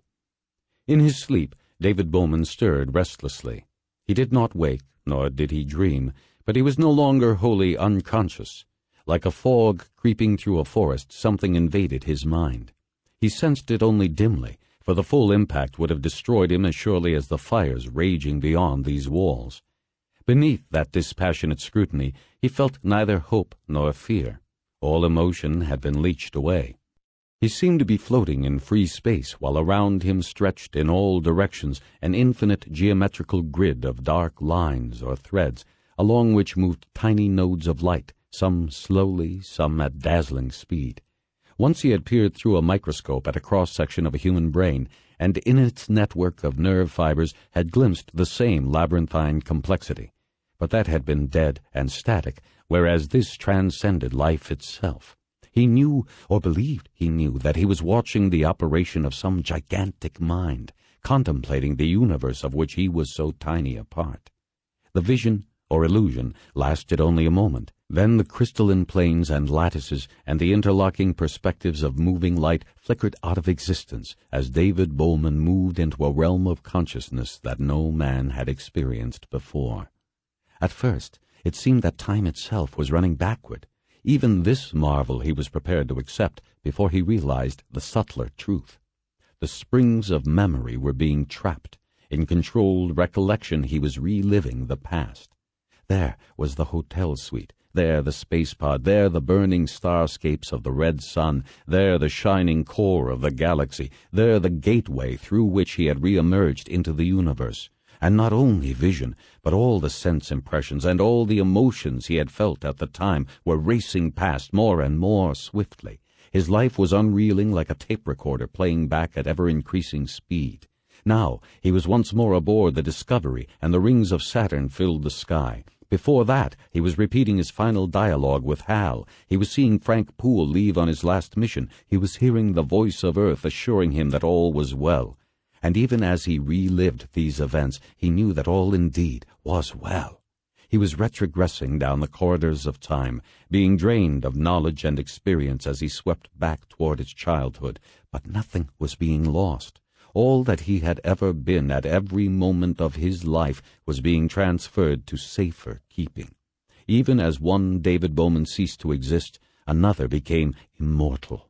In his sleep, David Bowman stirred restlessly. He did not wake, nor did he dream, but he was no longer wholly unconscious. Like a fog creeping through a forest, something invaded his mind. He sensed it only dimly, for the full impact would have destroyed him as surely as the fires raging beyond these walls. Beneath that dispassionate scrutiny, he felt neither hope nor fear. All emotion had been leached away. He seemed to be floating in free space, while around him stretched in all directions an infinite geometrical grid of dark lines or threads, along which moved tiny nodes of light, some slowly, some at dazzling speed. Once he had peered through a microscope at a cross-section of a human brain, and in its network of nerve fibers had glimpsed the same labyrinthine complexity. But that had been dead and static, whereas this transcended life itself. He knew, or believed he knew, that he was watching the operation of some gigantic mind, contemplating the universe of which he was so tiny a part. The vision, or illusion, lasted only a moment. Then the crystalline planes and lattices and the interlocking perspectives of moving light flickered out of existence as David Bowman moved into a realm of consciousness that no man had experienced before. At first, it seemed that time itself was running backward. Even this marvel he was prepared to accept before he realized the subtler truth. The springs of memory were being trapped. In controlled recollection he was reliving the past. There was the hotel suite, there the space pod, there the burning starscapes of the red sun, there the shining core of the galaxy, there the gateway through which he had re-emerged into the universe. And not only vision, but all the sense impressions and all the emotions he had felt at the time were racing past more and more swiftly. His life was unreeling like a tape recorder playing back at ever-increasing speed. Now he was once more aboard the Discovery, and the rings of Saturn filled the sky. Before that, he was repeating his final dialogue with Hal. He was seeing Frank Poole leave on his last mission. He was hearing the voice of Earth assuring him that all was well. And even as he relived these events, he knew that all indeed was well. He was retrogressing down the corridors of time, being drained of knowledge and experience as he swept back toward his childhood. But nothing was being lost. All that he had ever been at every moment of his life was being transferred to safer keeping. Even as one David Bowman ceased to exist, another became immortal.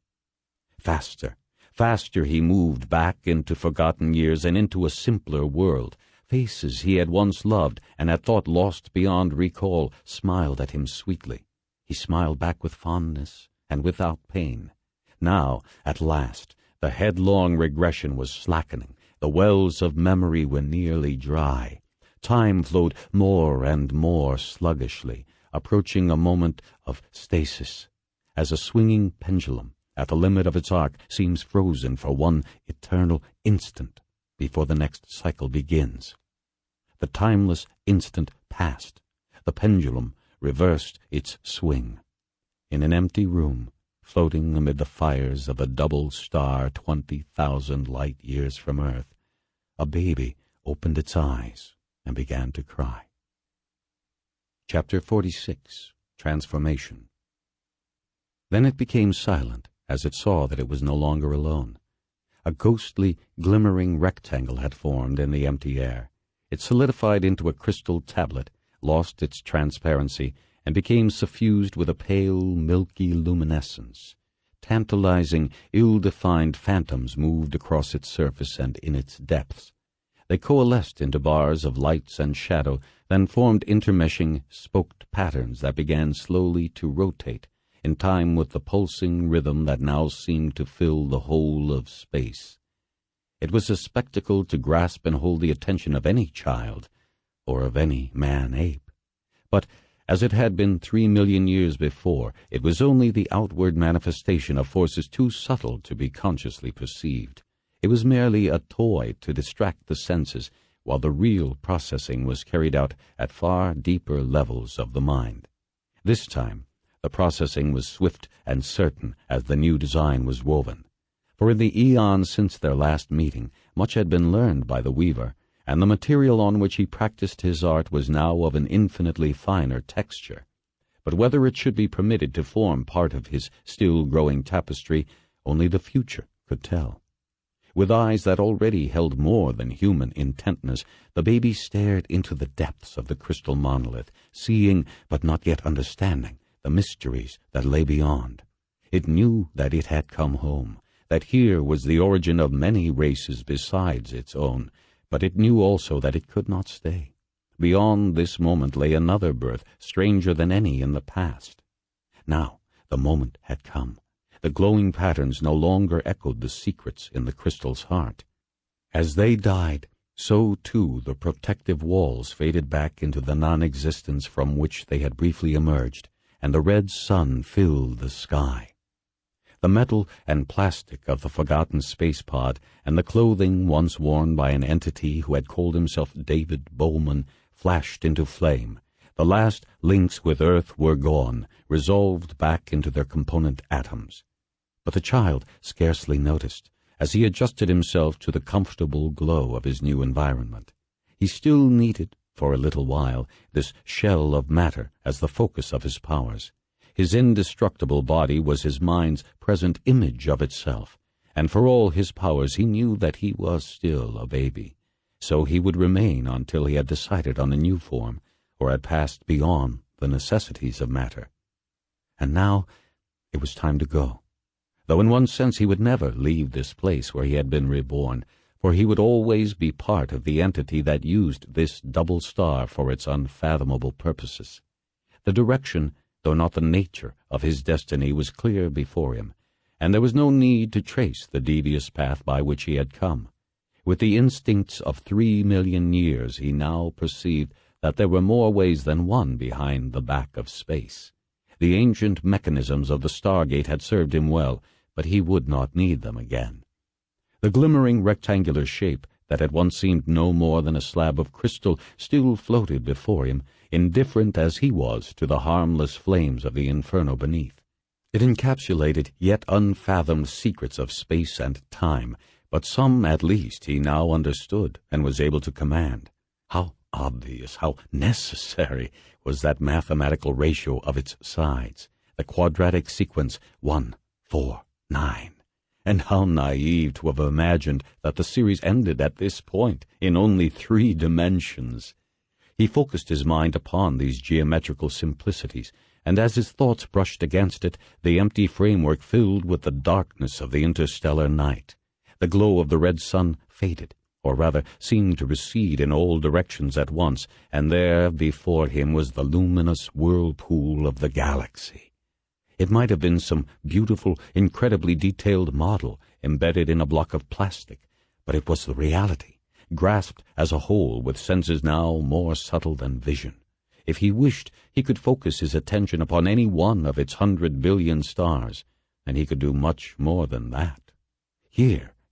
Faster he moved back into forgotten years and into a simpler world. Faces he had once loved and had thought lost beyond recall smiled at him sweetly. He smiled back with fondness and without pain. Now, at last, the headlong regression was slackening. The wells of memory were nearly dry. Time flowed more and more sluggishly, approaching a moment of stasis, as a swinging pendulum at the limit of its arc seems frozen for one eternal instant before the next cycle begins. The timeless instant passed. the pendulum reversed its swing. In an empty room, floating amid the fires of a double star 20,000 light years from Earth, a baby opened its eyes and began to cry. Chapter 46. Transformation. Then it became silent as it saw that it was no longer alone. A ghostly, glimmering rectangle had formed in the empty air. It solidified into a crystal tablet, lost its transparency, and became suffused with a pale, milky luminescence. Tantalizing, ill-defined phantoms moved across its surface and in its depths. They coalesced into bars of lights and shadow, then formed intermeshing, spoked patterns that began slowly to rotate, in time with the pulsing rhythm that now seemed to fill the whole of space. It was a spectacle to grasp and hold the attention of any child, or of any man-ape. But, as it had been 3 million years before, it was only the outward manifestation of forces too subtle to be consciously perceived. It was merely a toy to distract the senses, while the real processing was carried out at far deeper levels of the mind. This time, the processing was swift and certain as the new design was woven. For in the eons since their last meeting, much had been learned by the weaver, and the material on which he practiced his art was now of an infinitely finer texture. But whether it should be permitted to form part of his still-growing tapestry, only the future could tell. With eyes that already held more than human intentness, the baby stared into the depths of the crystal monolith, seeing, but not yet understanding, the mysteries that lay beyond. It knew that it had come home, that here was the origin of many races besides its own, but it knew also that it could not stay. Beyond this moment lay another birth, stranger than any in the past. Now the moment had come. The glowing patterns no longer echoed the secrets in the crystal's heart. As they died, so too the protective walls faded back into the non-existence from which they had briefly emerged, and the red sun filled the sky. The metal and plastic of the forgotten space pod and the clothing once worn by an entity who had called himself David Bowman flashed into flame. The last links with Earth were gone, resolved back into their component atoms. But the child scarcely noticed, as he adjusted himself to the comfortable glow of his new environment. He still needed, for a little while, this shell of matter as the focus of his powers. His indestructible body was his mind's present image of itself, and for all his powers he knew that he was still a baby. So he would remain until he had decided on a new form, or had passed beyond the necessities of matter. And now it was time to go. Though in one sense he would never leave this place where he had been reborn, for he would always be part of the entity that used this double star for its unfathomable purposes. The direction, though not the nature, of his destiny was clear before him, and there was no need to trace the devious path by which he had come. With the instincts of 3 million years he now perceived that there were more ways than one behind the back of space. The ancient mechanisms of the Stargate had served him well, but he would not need them again. The glimmering rectangular shape that had once seemed no more than a slab of crystal still floated before him, indifferent as he was to the harmless flames of the inferno beneath. It encapsulated yet unfathomed secrets of space and time, but some at least he now understood and was able to command. How obvious, how necessary was that mathematical ratio of its sides, the quadratic sequence 1, 4, 9. And how naive to have imagined that the series ended at this point, in only 3 dimensions. He focused his mind upon these geometrical simplicities, and as his thoughts brushed against it, the empty framework filled with the darkness of the interstellar night. The glow of the red sun faded, or rather seemed to recede in all directions at once, and there before him was the luminous whirlpool of the galaxy. It might have been some beautiful, incredibly detailed model embedded in a block of plastic, but it was the reality, grasped as a whole with senses now more subtle than vision. If he wished, he could focus his attention upon any one of its 100 billion stars, and he could do much more than that. Here,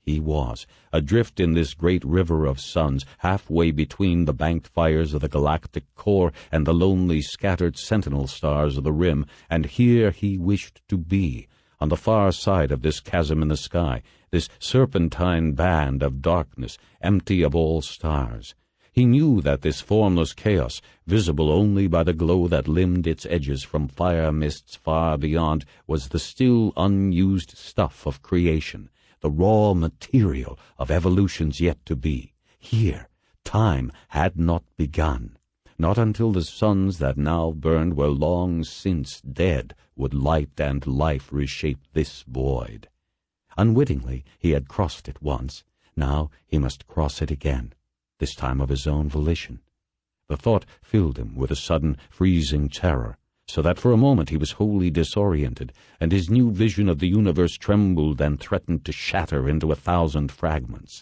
he was, adrift in this great river of suns, halfway between the banked fires of the galactic core and the lonely scattered sentinel stars of the rim, and here he wished to be, on the far side of this chasm in the sky, this serpentine band of darkness, empty of all stars. He knew that this formless chaos, visible only by the glow that limned its edges from fire mists far beyond, was the still unused stuff of creation, the raw material of evolutions yet to be. Here, time had not begun. Not until the suns that now burned were long since dead would light and life reshape this void. Unwittingly he had crossed it once. Now he must cross it again, this time of his own volition. The thought filled him with a sudden freezing terror, so that for a moment he was wholly disoriented, and his new vision of the universe trembled and threatened to shatter into 1,000 fragments.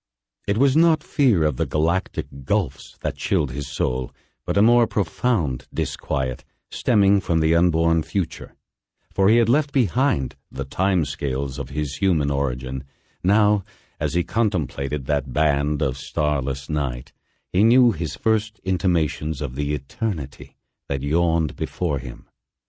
It was not fear of the galactic gulfs that chilled his soul, but a more profound disquiet, stemming from the unborn future. For he had left behind the time-scales of his human origin. Now, as he contemplated that band of starless night, he knew his first intimations of the eternity that yawned before him.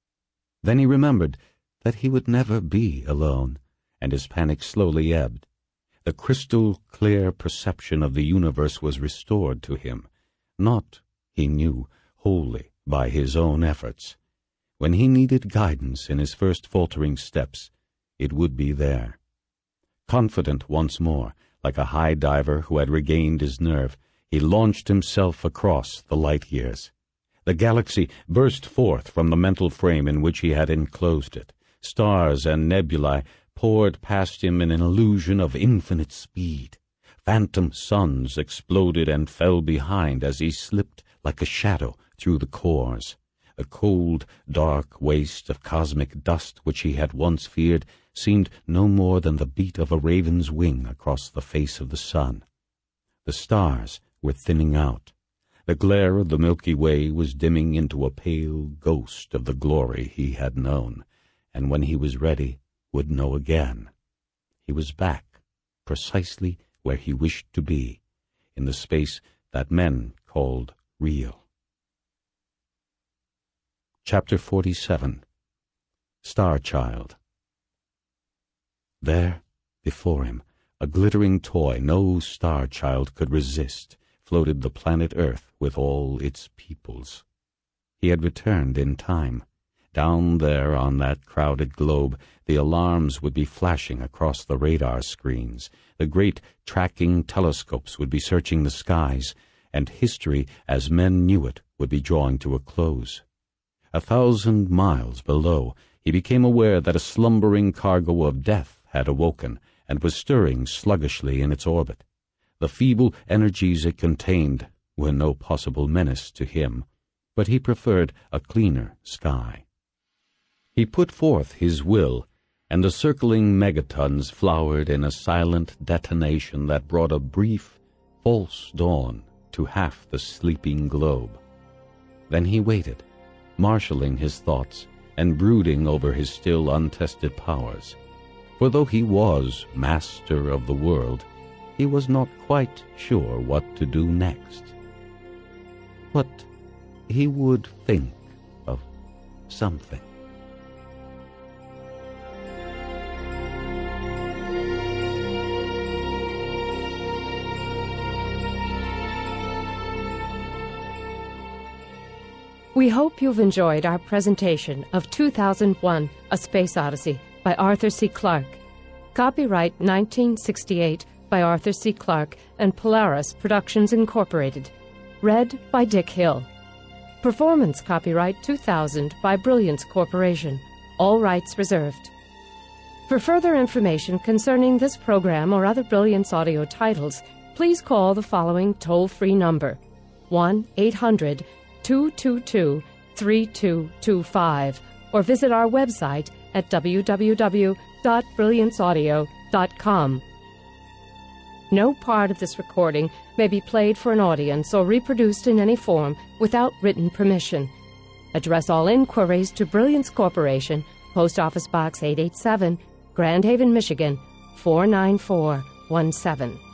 Then he remembered that he would never be alone, and his panic slowly ebbed. The crystal-clear perception of the universe was restored to him, not, he knew, wholly by his own efforts. When he needed guidance in his first faltering steps, it would be there. Confident once more, like a high diver who had regained his nerve, he launched himself across the light years. The galaxy burst forth from the mental frame in which he had enclosed it. Stars and nebulae poured past him in an illusion of infinite speed. Phantom suns exploded and fell behind as he slipped like a shadow through the cores. The cold, dark waste of cosmic dust which he had once feared seemed no more than the beat of a raven's wing across the face of the sun. The stars were thinning out. The glare of the Milky Way was dimming into a pale ghost of the glory he had known, and when he was ready, would know again. He was back, precisely where he wished to be, in the space that men called real. Chapter 47. Star Child. There, before him, a glittering toy no star child could resist, floated the planet Earth with all its peoples. He had returned in time. Down there on that crowded globe, the alarms would be flashing across the radar screens, the great tracking telescopes would be searching the skies, and history, as men knew it, would be drawing to a close. 1,000 miles below, he became aware that a slumbering cargo of death had awoken and was stirring sluggishly in its orbit. The feeble energies it contained were no possible menace to him, but he preferred a cleaner sky. He put forth his will, and the circling megatons flowered in a silent detonation that brought a brief, false dawn to half the sleeping globe. Then he waited, marshalling his thoughts and brooding over his still untested powers. For though he was master of the world, he was not quite sure what to do next. But he would think of something. We hope you've enjoyed our presentation of 2001: A Space Odyssey by Arthur C. Clarke. Copyright 1968 by Arthur C. Clarke and Polaris Productions Incorporated. Read by Dick Hill. Performance copyright 2000 by Brilliance Corporation. All rights reserved. For further information concerning this program or other Brilliance audio titles, please call the following toll-free number: 1-800-222-3225, or visit our website at www.brillianceaudio.com. No part of this recording may be played for an audience or reproduced in any form without written permission. Address all inquiries to Brilliance Corporation, Post Office Box 887, Grand Haven, Michigan 49410. 17.